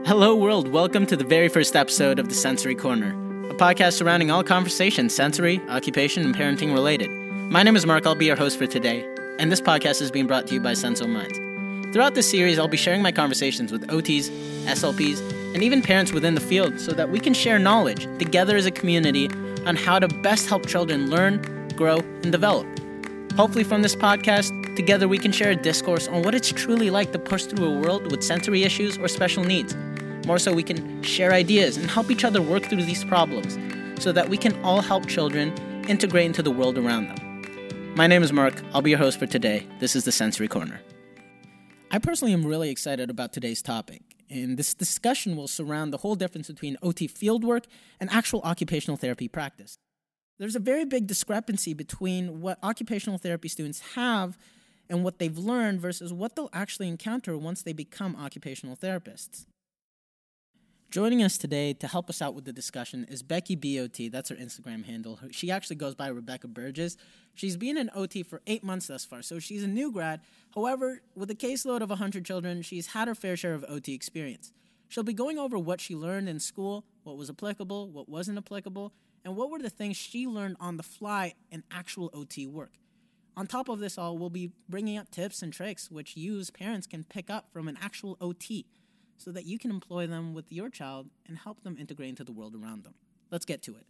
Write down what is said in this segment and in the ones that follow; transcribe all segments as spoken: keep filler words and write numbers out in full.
Hello world, welcome to the very first episode of the Sensory Corner, a podcast surrounding all conversations sensory, occupation, and parenting related. My name is Mark, I'll be your host for today, and this podcast is being brought to you by Senso Minds. Throughout this series, I'll be sharing my conversations with O Ts, S L Ps, and even parents within the field so that we can share knowledge together as a community on how to best help children learn, grow, and develop. Hopefully from this podcast, together we can share a discourse on what it's truly like to push through a world with sensory issues or special needs. More so we can share ideas and help each other work through these problems so that we can all help children integrate into the world around them. My name is Mark. I'll be your host for today. This is the Sensory Corner. I personally am really excited about today's topic, and this discussion will surround the whole difference between O T fieldwork and actual occupational therapy practice. There's a very big discrepancy between what occupational therapy students have and what they've learned versus what they'll actually encounter once they become occupational therapists. Joining us today to help us out with the discussion is Becky B O T. That's her Instagram handle. She actually goes by Rebecca Burgess. She's been an O T for eight months thus far, so she's a new grad. However, with a caseload of one hundred children, she's had her fair share of O T experience. She'll be going over what she learned in school, what was applicable, what wasn't applicable, and what were the things she learned on the fly in actual O T work. On top of this all, we'll be bringing up tips and tricks which you as parents can pick up from an actual O T, so that you can employ them with your child and help them integrate into the world around them. Let's get to it.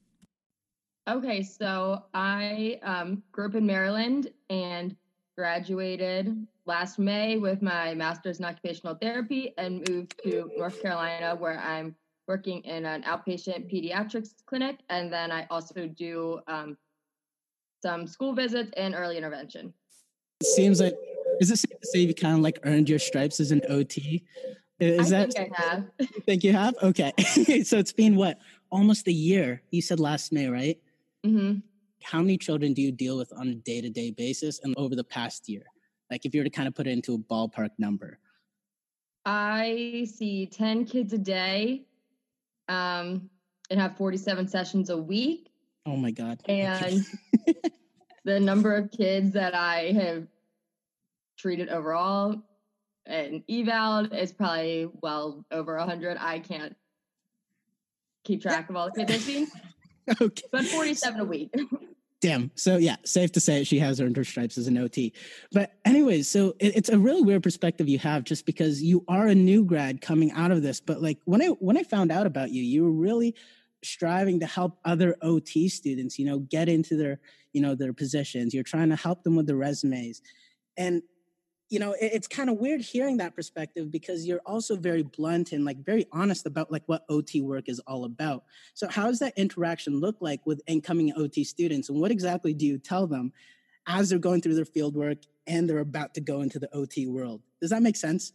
Okay, so I um, grew up in Maryland and graduated last May with my master's in occupational therapy and moved to North Carolina, where I'm working in an outpatient pediatrics clinic, and then I also do um, some school visits and early intervention. It seems like, is it safe to say you kind of like earned your stripes as an O T? Is I that, think I have. You think you have? Okay. So it's been what? Almost a year. You said last May, right? Mm-hmm. How many children do you deal with on a day-to-day basis and over the past year? Like if you were to kind of put it into a ballpark number. I see ten kids a day um, and have forty-seven sessions a week. Oh my God. And okay. The number of kids that I have treated overall and eval is probably well over one hundred. I can't keep track of all the kids I've seen. Okay. But forty-seven a week. Damn. So yeah, safe to say she has earned her stripes as an O T. But anyways, so it, it's a really weird perspective you have just because you are a new grad coming out of this. But like when I when I found out about you, you were really striving to help other O T students, you know, get into their, you know, their positions. You're trying to help them with their resumes. And you know, it, it's kind of weird hearing that perspective because you're also very blunt and like very honest about like what O T work is all about. So how does that interaction look like with incoming O T students? And what exactly do you tell them as they're going through their field work and they're about to go into the O T world? Does that make sense?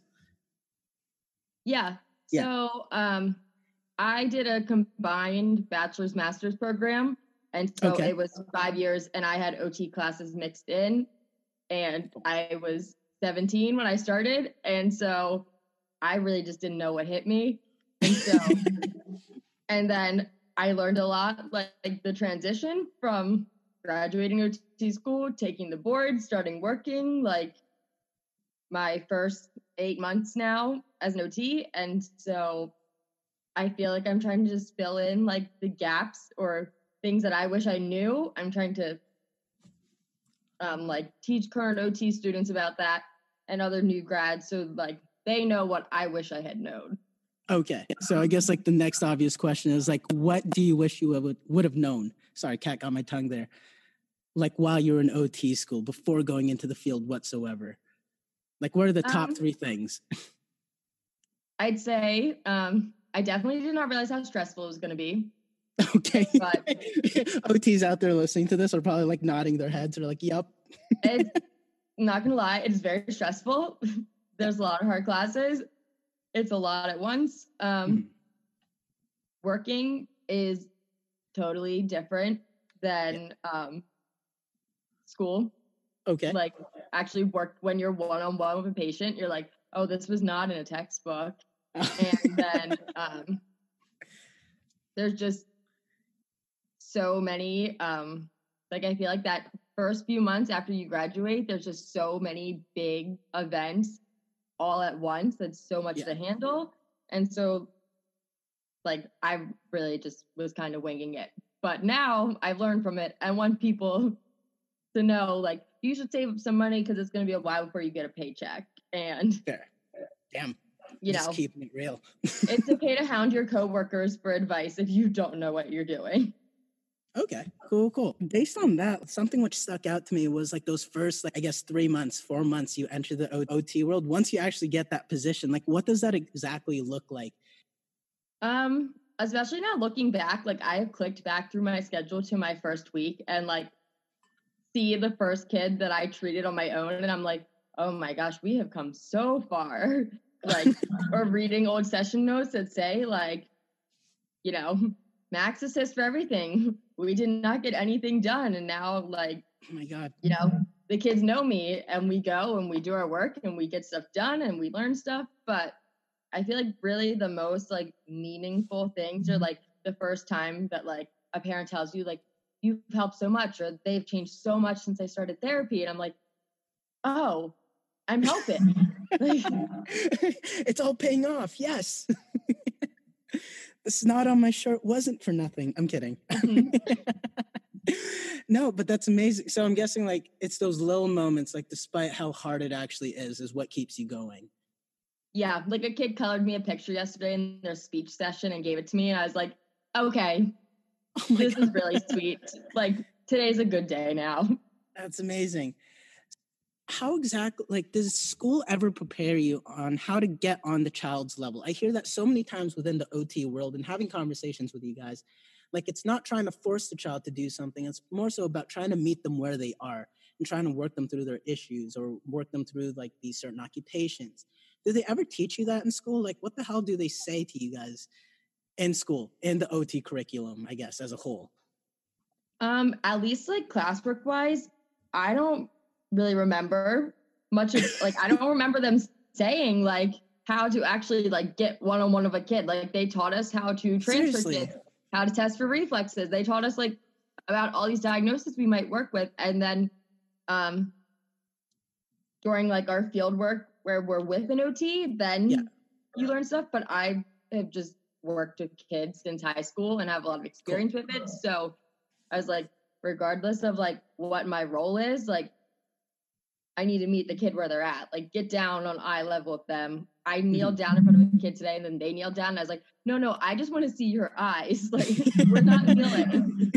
Yeah. Yeah. So um, I did a combined bachelor's master's program. And so Okay. it was five years and I had O T classes mixed in. And I was seventeen when I started. And so I really just didn't know what hit me. And so, and then I learned a lot, like, like the transition from graduating O T school, taking the board, starting working, like my first eight months now as an O T. And so I feel like I'm trying to just fill in like the gaps or things that I wish I knew. I'm trying to um, like teach current O T students about that and other new grads so like they know what I wish I had known. Okay. So I guess like the next obvious question is like, what do you wish you would, would have known? Sorry, cat got my tongue there. Like while you were in O T school before going into the field whatsoever. Like what are the top Um, three things? I'd say um, I definitely did not realize how stressful it was going to be. Okay. But O Ts out there listening to this are probably like nodding their heads or like, yep. it's not going to lie, it's very stressful. There's a lot of hard classes. It's a lot at once. Um, Mm-hmm. Working is totally different than um, school. Okay. Like actually work when you're one-on-one with a patient, you're like, oh, this was not in a textbook. And then um, there's just so many, um, like I feel like that first few months after you graduate, there's just so many big events all at once. That's so much Yeah. to handle. And so like I really just was kind of winging it. But now I've learned from it. I want people to know, like, you should save up some money because it's going to be a while before you get a paycheck. And Fair. Damn. You just know, keeping it real. It's okay to hound your coworkers for advice if you don't know what you're doing. Okay, cool, cool. Based on that, something which stuck out to me was like those first, like, I guess, three months, four months you enter the O T world. Once you actually get that position, like, what does that exactly look like? Um, especially now looking back, like I have clicked back through my schedule to my first week and like see the first kid that I treated on my own, and I'm like, oh my gosh, we have come so far. Like, or reading old session notes that say like, you know, max assist for everything. We did not get anything done. And now like, oh my God, you know, the kids know me and we go and we do our work and we get stuff done and we learn stuff. But I feel like really the most like meaningful things are like the first time that like a parent tells you like, you've helped so much, or they've changed so much since I started therapy. And I'm like, oh, I'm helping. Like, it's all paying off. Yes. The snot on my shirt wasn't for nothing. I'm kidding. Mm-hmm. No, but that's amazing. So I'm guessing like it's those little moments, like despite how hard it actually is, is what keeps you going. Yeah. Like a kid colored me a picture yesterday in their speech session and gave it to me. And I was like, okay, oh this God. is really sweet. Like today's a good day now. That's amazing. How exactly, like, does school ever prepare you on how to get on the child's level? I hear that so many times within the O T world and having conversations with you guys, like it's not trying to force the child to do something. It's more so about trying to meet them where they are and trying to work them through their issues or work them through like these certain occupations. Do they ever teach you that in school? Like, what the hell do they say to you guys in school, in the O T curriculum, I guess, as a whole? Um, at least like classwork wise, I don't really remember much of like I don't remember them saying like how to actually like get one-on-one of a kid. Like they taught us how to transfer Seriously? kids, how to test for reflexes. They taught us like about all these diagnoses we might work with. And then um during like our field work where we're with an O T, then yeah. you learn stuff. But I have just worked with kids since high school and have a lot of experience cool. with it. So I was like, regardless of like what my role is, like I need to meet the kid where they're at, like get down on eye level with them. I kneeled down in front of a kid today and then they kneeled down. And I was like, no, no, I just want to see your eyes. Like we're not kneeling.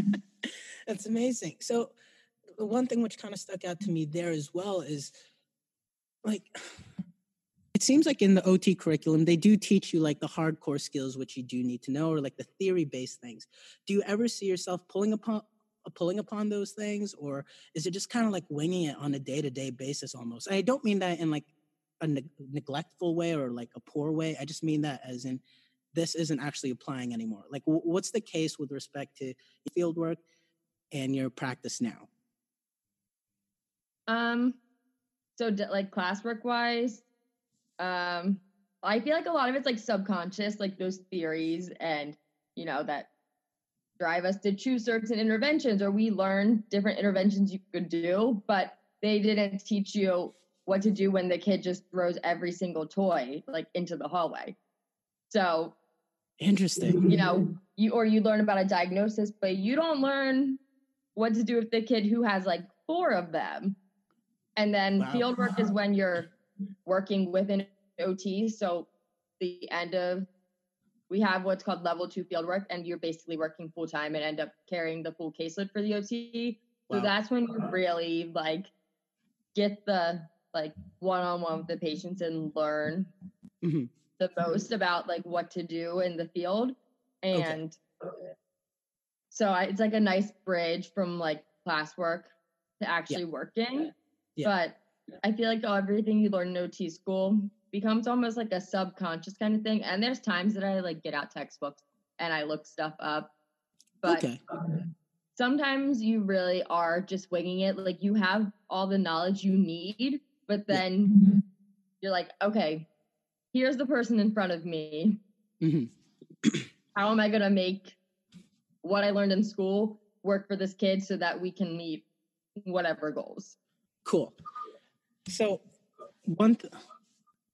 That's amazing. So the one thing which kind of stuck out to me there as well is like, it seems like in the O T curriculum, they do teach you like the hardcore skills, which you do need to know, or like the theory-based things. Do you ever see yourself pulling upon pulling upon those things, or is it just kind of like winging it on a day-to-day basis almost? And I don't mean that in like a ne- neglectful way or like a poor way. I just mean that as in this isn't actually applying anymore. Like w- what's the case with respect to your field work and your practice now? Um, so d- like classwork wise, um, I feel like a lot of it's like subconscious, like those theories and, you know, that drive us to choose certain interventions, or we learn different interventions you could do, but they didn't teach you what to do when the kid just throws every single toy like into the hallway. So interesting, you know, you, or you learn about a diagnosis, but you don't learn what to do with the kid who has like four of them. And then wow. field work is when you're working with an O T. So the end of we have what's called level two field work, and you're basically working full time and end up carrying the full caseload for the O T. Wow. So that's when you really like get the like one-on-one with the patients and learn mm-hmm. the most about like what to do in the field. And okay. so I, it's like a nice bridge from like classwork to actually yeah. working. Yeah. But I feel like oh, everything you learn in O T school becomes almost like a subconscious kind of thing. And there's times that I like get out textbooks and I look stuff up. But okay. sometimes you really are just winging it. Like you have all the knowledge you need, but then yeah. you're like, okay, here's the person in front of me. Mm-hmm. How am I going to make what I learned in school work for this kid so that we can meet whatever goals? Cool. So one th-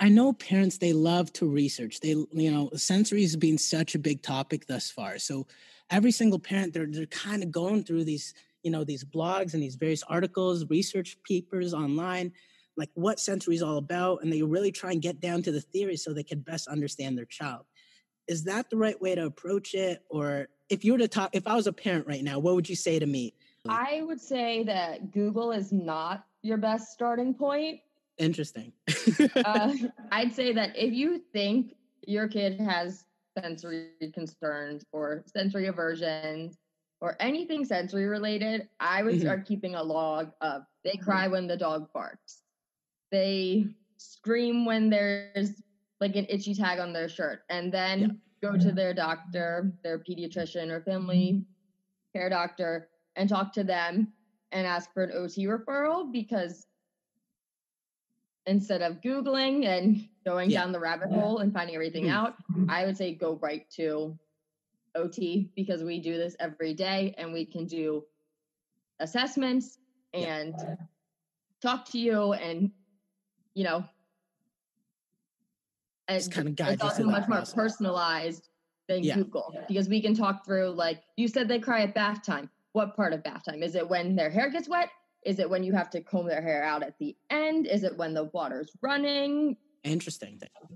I know parents, they love to research. They, you know, sensory has been such a big topic thus far. So every single parent, they're, they're kind of going through these, you know, these blogs and these various articles, research papers online, like what sensory is all about. And they really try and get down to the theory so they can best understand their child. Is that the right way to approach it? Or if you were to talk, if I was a parent right now, what would you say to me? I would say that Google is not your best starting point. Interesting. uh, I'd say that if you think your kid has sensory concerns or sensory aversions or anything sensory related, I would mm-hmm. start keeping a log of they cry when the dog barks. They scream when there's like an itchy tag on their shirt, and then yeah. go to their doctor, their pediatrician or family care doctor, and talk to them and ask for an O T referral, because instead of Googling and going yeah. down the rabbit hole and finding everything mm-hmm. out, I would say go right to O T, because we do this every day and we can do assessments and yeah. talk to you, and, you know, it's kind of guide it's also much more process. Personalized than yeah. Google, because we can talk through, like you said, they cry at bath time. What part of bath time? Is it when their hair gets wet? Is it when you have to comb their hair out at the end? Is it when the water's running? Interesting.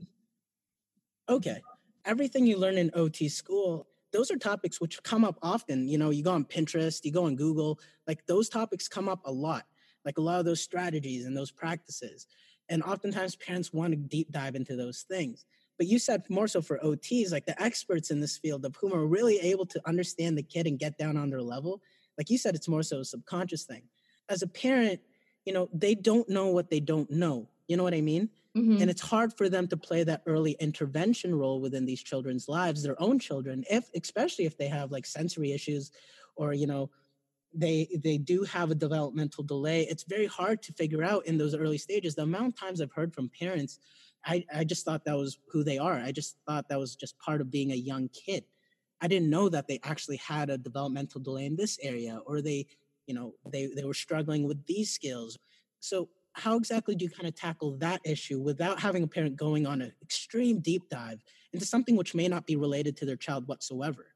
Okay. Everything you learn in O T school, those are topics which come up often. You know, you go on Pinterest, you go on Google, like those topics come up a lot, like a lot of those strategies and those practices. And oftentimes parents want to deep dive into those things. But you said more so for O Ts, like the experts in this field of whom are really able to understand the kid and get down on their level. Like you said, it's more so a subconscious thing. As a parent, you know, they don't know what they don't know. You know what I mean? Mm-hmm. And it's hard for them to play that early intervention role within these children's lives, their own children, if especially if they have like sensory issues or, you know, they they do have a developmental delay. It's very hard to figure out in those early stages. The amount of times I've heard from parents, I, I just thought that was who they are. I just thought that was just part of being a young kid. I didn't know that they actually had a developmental delay in this area, or they, you know, they, they were struggling with these skills. So how exactly do you kind of tackle that issue without having a parent going on an extreme deep dive into something which may not be related to their child whatsoever?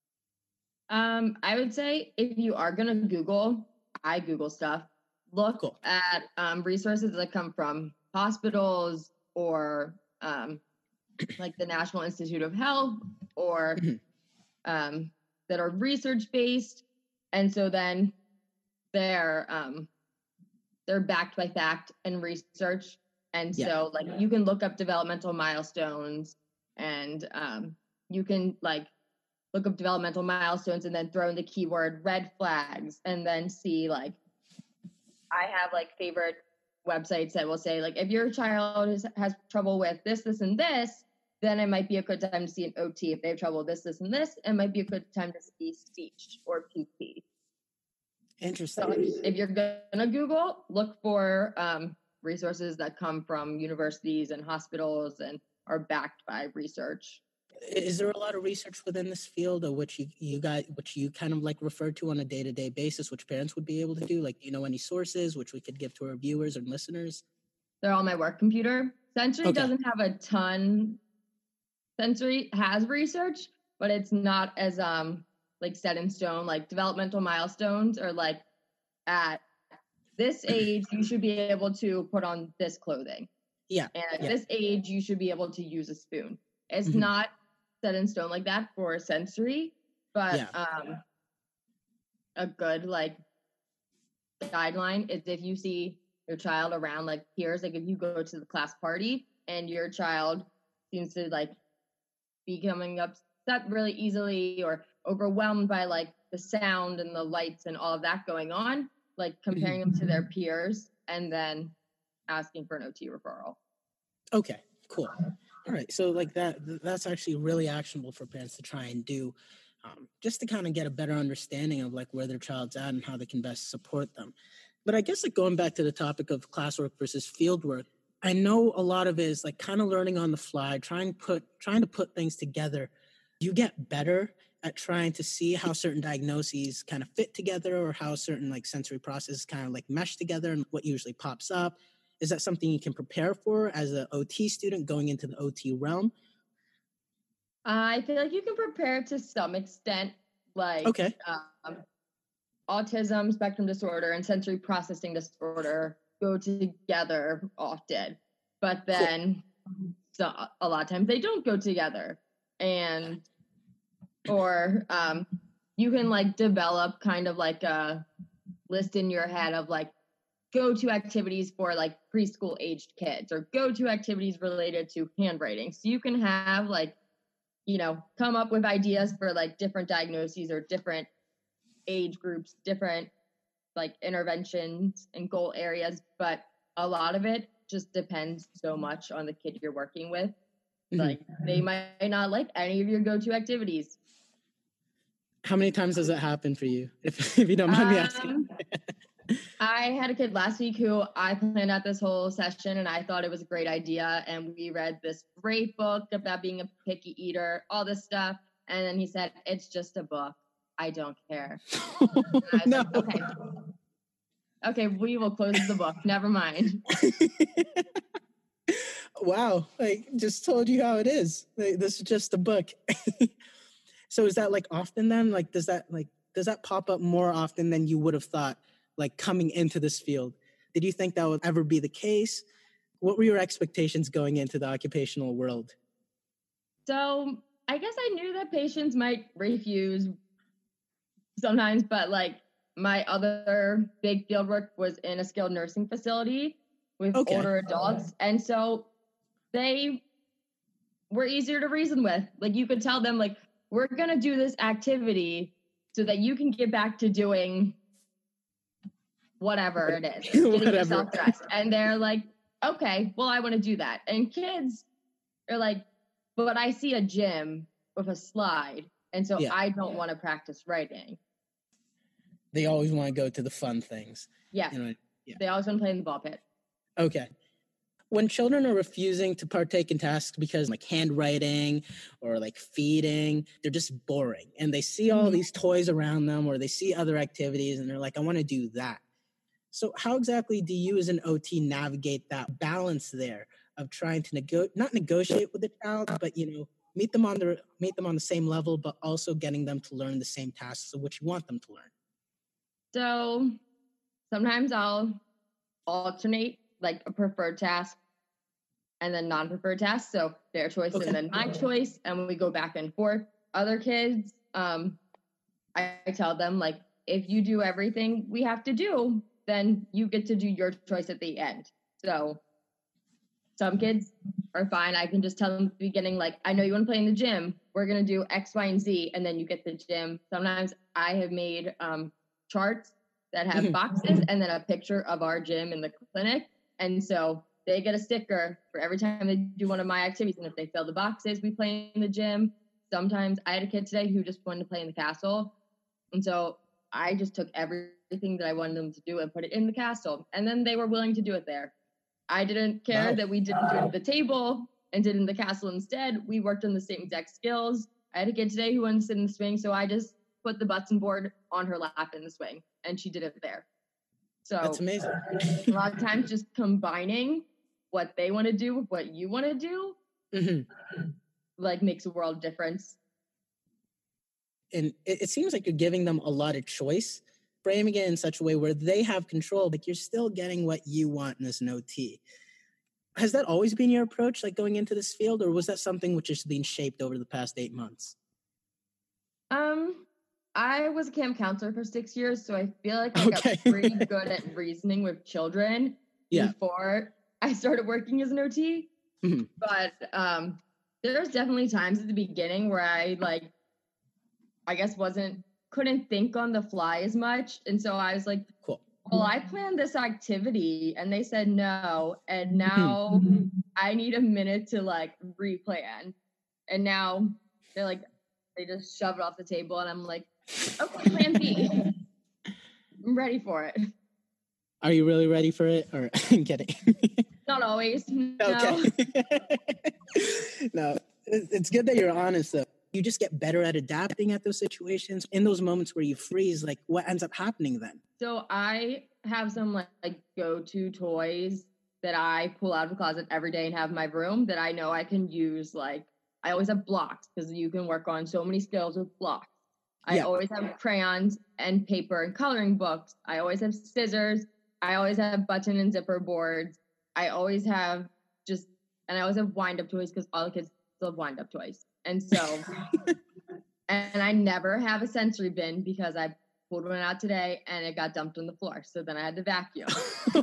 Um, I would say if you are going to Google, I Google stuff, look cool. at um, resources that come from hospitals or um, like the National Institute of Health, or um, that are research-based. And so then they're um, they're backed by fact and research. And yeah. so like you can look up developmental milestones, and um, you can like look up developmental milestones and then throw in the keyword red flags, and then see like, I have like favorite websites that will say like, if your child is, has trouble with this, this, and this, then it might be a good time to see an O T. If they have trouble with this, this, and this, it might be a good time to see speech or P T. Interesting. So if you're gonna Google, look for um, resources that come from universities and hospitals and are backed by research. Is there a lot of research within this field, of which you, you guys, which you kind of like refer to on a day-to-day basis, which parents would be able to do? Like, do you know any sources which we could give to our viewers and listeners? They're on my work computer. Sensory okay. doesn't have a ton. Sensory has research, but it's not as um like set in stone. Like developmental milestones are like, at this age you should be able to put on this clothing. Yeah. And at yeah. this age you should be able to use a spoon. It's mm-hmm. not set in stone like that for sensory, but yeah. um, a good like guideline is if you see your child around like peers, like if you go to the class party and your child seems to like be coming upset really easily or overwhelmed by like the sound and the lights and all of that going on, like comparing them to their peers and then asking for an O T referral. Okay, cool. All right, so like that, that's actually really actionable for parents to try and do, um, just to kind of get a better understanding of like where their child's at and how they can best support them. But I guess like going back to the topic of classwork versus field work, I know a lot of it is like kind of learning on the fly, trying put trying to put things together. You get better at trying to see how certain diagnoses kind of fit together, or how certain like sensory processes kind of like mesh together, and what usually pops up. Is that something you can prepare for as an O T student going into the O T realm? I feel like you can prepare to some extent, like Okay. um, autism spectrum disorder and sensory processing disorder go together often, but then cool. so a lot of times they don't go together. And or um, you can like develop kind of like a list in your head of like go-to activities for like preschool aged kids or go-to activities related to handwriting. So you can have like, you know, come up with ideas for like different diagnoses or different age groups, different like interventions and goal areas. But a lot of it just depends so much on the kid you're working with. Mm-hmm. Like they might not like any of your go-to activities. How many times does that happen for you? If, if you don't mind um, me asking. I had a kid last week who I planned out this whole session and I thought it was a great idea. And we read this great book about being a picky eater, all this stuff. And then he said, it's just a book. I don't care. I no. Like, okay. Okay, we will close the book. Never mind. Wow. Like, just told you how it is. Like, this is just a book. So is that like often then? Like, does that like, does that pop up more often than you would have thought? Like coming into this field, did you think that would ever be the case? What were your expectations going into the occupational world? So I guess I knew that patients might refuse sometimes, but like my other big field work was in a skilled nursing facility with okay. older adults. And so they were easier to reason with. Like you could tell them like, we're going to do this activity so that you can get back to doing whatever it is, getting whatever. yourself dressed. And they're like, okay, well, I want to do that. And kids are like, but I see a gym with a slide. And so yeah. I don't want to practice writing. They always want to go to the fun things. Yeah. You know, yeah. They always want to play in the ball pit. Okay. When children are refusing to partake in tasks because like handwriting or like feeding, they're just boring. And they see all mm-hmm. these toys around them or they see other activities and they're like, I want to do that. So how exactly do you as an O T navigate that balance there of trying to nego- not negotiate with the child, but, you know, meet them on the meet them on the same level, but also getting them to learn the same tasks of which you want them to learn? So sometimes I'll alternate like a preferred task and then non-preferred tasks. So their choice okay. and then my choice. And when we go back and forth, other kids, um, I, I tell them like, if you do everything we have to do, then you get to do your choice at the end. So some kids are fine. I can just tell them at the beginning, like, I know you want to play in the gym. We're going to do X, Y, and Z, and then you get the gym. Sometimes I have made um, charts that have boxes and then a picture of our gym in the clinic. And so they get a sticker for every time they do one of my activities. And if they fill the boxes, we play in the gym. Sometimes I had a kid today who just wanted to play in the castle. And so I just took everything that I wanted them to do and put it in the castle. And then they were willing to do it there. I didn't care wow. that we didn't do it at the table and did it in the castle instead. We worked on the same exact skills. I had a kid today who wanted to sit in the swing, so I just put the button board on her lap in the swing, and she did it there. So that's amazing. A lot of times just combining what they want to do with what you want to do, mm-hmm. like makes a world of difference. And it, it seems like you're giving them a lot of choice, framing it in such a way where they have control, but you're still getting what you want as an O T. Has that always been your approach, like going into this field, or was that something which has been shaped over the past eight months? Um, I was a camp counselor for six years, so I feel like I okay. got pretty good at reasoning with children yeah. before I started working as an O T. Mm-hmm. But um, there's definitely times at the beginning where I like, I guess wasn't, couldn't think on the fly as much. And so I was like, cool. Well, I planned this activity and they said no. And now I need a minute to like replan. And now they're like, they just shove it off the table. And I'm like, okay, plan B. I'm ready for it. Are you really ready for it? Or I'm kidding. Not always. No. Okay. No, it's good that you're honest though. You just get better at adapting at those situations. In those moments where you freeze, like what ends up happening then? So I have some like, like go-to toys that I pull out of the closet every day and have in my room that I know I can use. Like, I always have blocks because you can work on so many skills with blocks. I yeah. always have crayons and paper and coloring books. I always have scissors. I always have button and zipper boards. I always have just, and I always have wind-up toys because all the kids still have wind-up toys. And so, and I never have a sensory bin because I pulled one out today and it got dumped on the floor. So then I had to vacuum. So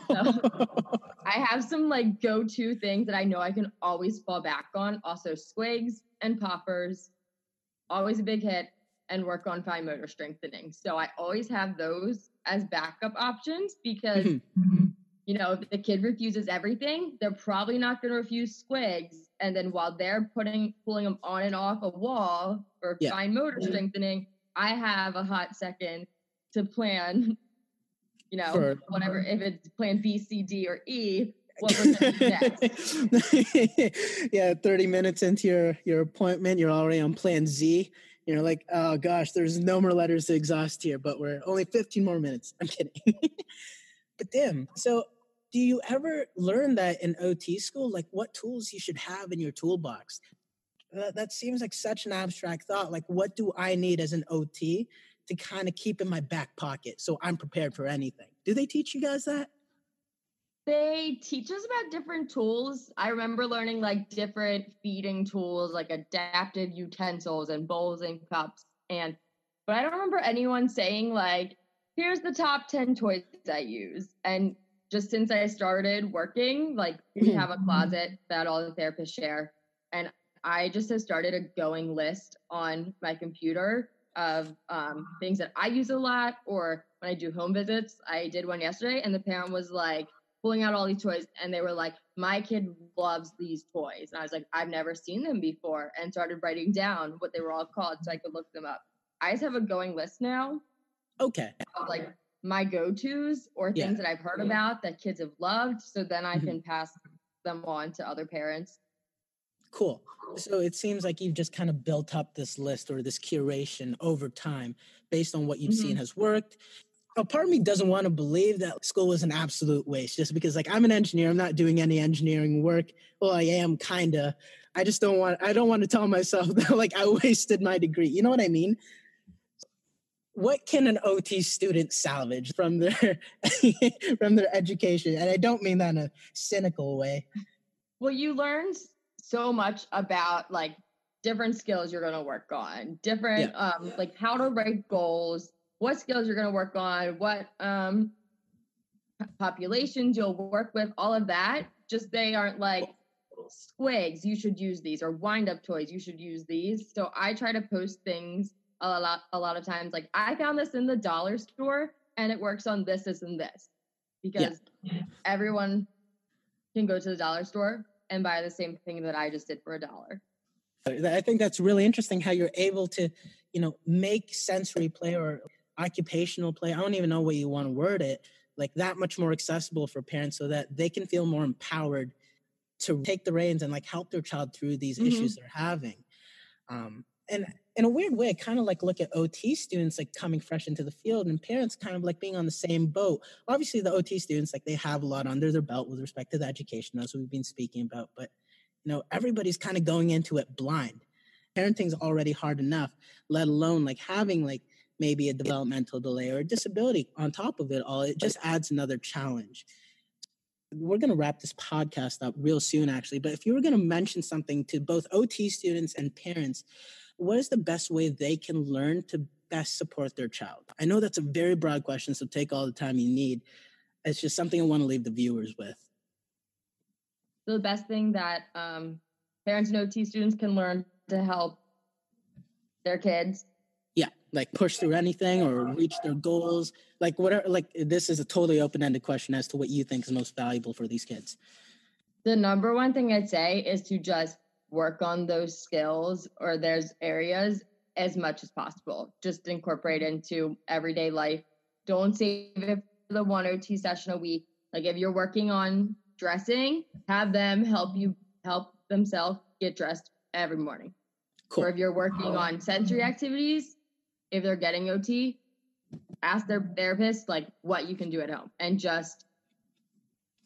I have some like go-to things that I know I can always fall back on. Also squigs and poppers, always a big hit, and work on fine motor strengthening. So I always have those as backup options because, mm-hmm. you know, if the kid refuses everything, they're probably not going to refuse squigs. And then while they're putting, pulling them on and off a wall for yeah. fine motor strengthening, I have a hot second to plan, you know, for, whatever, if it's plan B, C, D, or E, what we're going to do next. Yeah, thirty minutes into your, your appointment, you're already on plan Z. You're like, oh gosh, there's no more letters to exhaust here, but we're only fifteen more minutes. I'm kidding. But damn, so do you ever learn that in O T school, like what tools you should have in your toolbox? That, that seems like such an abstract thought. Like, what do I need as an O T to kind of keep in my back pocket so I'm prepared for anything? Do they teach you guys that? They teach us about different tools. I remember learning like different feeding tools, like adaptive utensils and bowls and cups. And, but I don't remember anyone saying like, here's the top ten toys I use. And just since I started working, like we have a closet that all the therapists share. And I just have started a going list on my computer of um, things that I use a lot, or when I do home visits. I did one yesterday and the parent was like pulling out all these toys and they were like, my kid loves these toys. And I was like, I've never seen them before, and started writing down what they were all called so I could look them up. I just have a going list now. Okay. Of like my go-tos or things yeah. that I've heard yeah. about that kids have loved. So then I mm-hmm. can pass them on to other parents. Cool. So it seems like you've just kind of built up this list or this curation over time based on what you've mm-hmm. seen has worked. A part of me doesn't want to believe that school was an absolute waste just because, like, I'm an engineer. I'm not doing any engineering work. Well, I am kind of. I just don't want, I don't want to tell myself that, like, I wasted my degree. You know what I mean? What can an O T student salvage from their from their education? And I don't mean that in a cynical way. Well, you learn so much about like different skills you're going to work on, different yeah. um like how to write goals, what skills you're going to work on, what um populations you'll work with, all of that. Just they aren't like squigs, you should use these, or wind up toys, you should use these. So I try to post things a lot a lot of times like, I found this in the dollar store and it works on this, this, and this, because yeah. everyone can go to the dollar store and buy the same thing that I just did for a dollar. I think that's really interesting how you're able to, you know, make sensory play or occupational play, I don't even know what you want to word it, like that much more accessible for parents so that they can feel more empowered to take the reins and like help their child through these mm-hmm. issues they're having. Um, and in a weird way, I kind of like look at O T students like coming fresh into the field and parents kind of like being on the same boat. Obviously the O T students, like they have a lot under their belt with respect to the education. That's what we've been speaking about. But, you know, everybody's kind of going into it blind. Parenting's already hard enough, let alone like having like maybe a developmental delay or a disability on top of it all. It just adds another challenge. We're going to wrap this podcast up real soon, actually. But if you were going to mention something to both O T students and parents, what is the best way they can learn to best support their child? I know that's a very broad question, so take all the time you need. It's just something I want to leave the viewers with. So the best thing that um, parents and O T students can learn to help their kids. Yeah, like push through anything or reach their goals. Like whatever, like this is a totally open-ended question as to what you think is most valuable for these kids. The number one thing I'd say is to just work on those skills or those areas as much as possible. Just incorporate into everyday life. Don't save it for the one O T session a week. Like if you're working on dressing, have them help you help themselves get dressed every morning. Cool. Or if you're working on sensory activities, if they're getting O T, ask their therapist like what you can do at home and just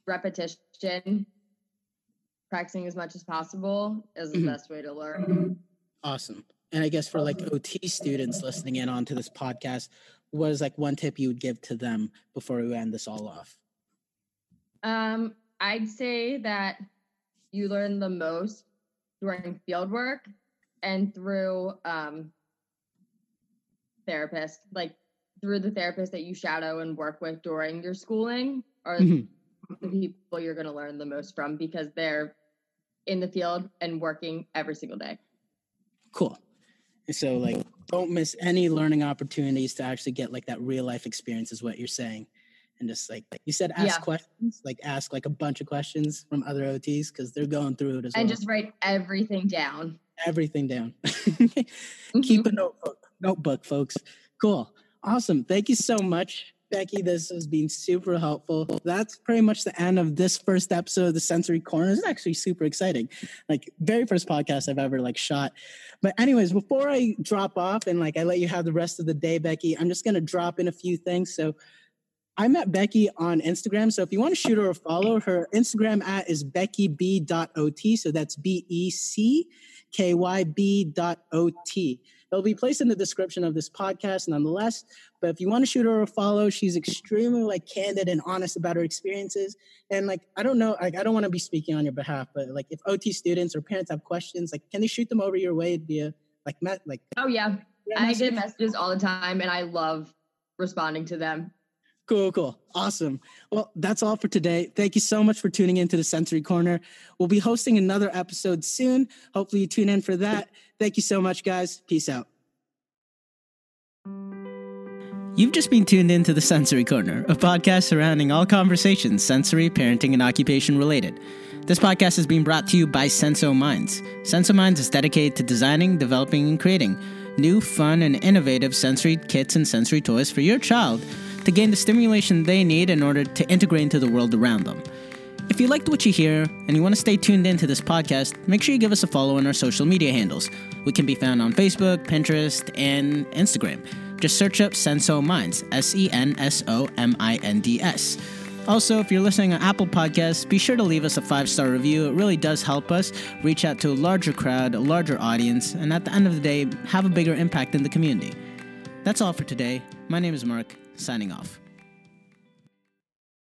repetition, practicing as much as possible is the mm-hmm. best way to learn. Awesome. And I guess for like O T students listening in onto this podcast, what is like one tip you would give to them before we end this all off? Um, I'd say that you learn the most during field work and through um, therapists, like through the therapist that you shadow and work with during your schooling are mm-hmm. the people you're going to learn the most from, because they're in the field and working every single day. Cool. So like, don't miss any learning opportunities to actually get like that real life experience is what you're saying. And just like, like you said, ask yeah. questions, like ask like a bunch of questions from other O Ts because they're going through it as and well. And just write everything down. Everything down. mm-hmm. Keep a notebook, notebook, folks. Cool. Awesome. Thank you so much, Becky. This has been super helpful. That's pretty much the end of this first episode of the Sensory Corner. This is actually super exciting. Like very first podcast I've ever like shot. But anyways, before I drop off and like I let you have the rest of the day, Becky, I'm just going to drop in a few things. So I met Becky on Instagram. So if you want to shoot her a follow, her Instagram at is becky b dot o t. So that's B E C K Y B dot O T. It'll be placed in the description of this podcast nonetheless. But if you want to shoot her a follow, she's extremely like candid and honest about her experiences. And like, I don't know, like, I don't want to be speaking on your behalf, but like if O T students or parents have questions, like, can they shoot them over your way via like, met, like, oh yeah. I message? get messages all the time and I love responding to them. Cool, cool. Awesome. Well, that's all for today. Thank you so much for tuning into the Sensory Corner. We'll be hosting another episode soon. Hopefully you tune in for that. Thank you so much, guys. Peace out. You've just been tuned into the Sensory Corner, a podcast surrounding all conversations sensory, parenting, and occupation related. This podcast is being brought to you by Senso Minds. Senso Minds is dedicated to designing, developing, and creating new, fun, and innovative sensory kits and sensory toys for your child to gain the stimulation they need in order to integrate into the world around them. If you liked what you hear and you want to stay tuned into this podcast, make sure you give us a follow on our social media handles. We can be found on Facebook, Pinterest, and Instagram. Just search up Senso Minds, S E N S O M I N D S. Also, if you're listening on Apple Podcasts, be sure to leave us a five-star review. It really does help us reach out to a larger crowd, a larger audience, and at the end of the day, have a bigger impact in the community. That's all for today. My name is Mark, signing off.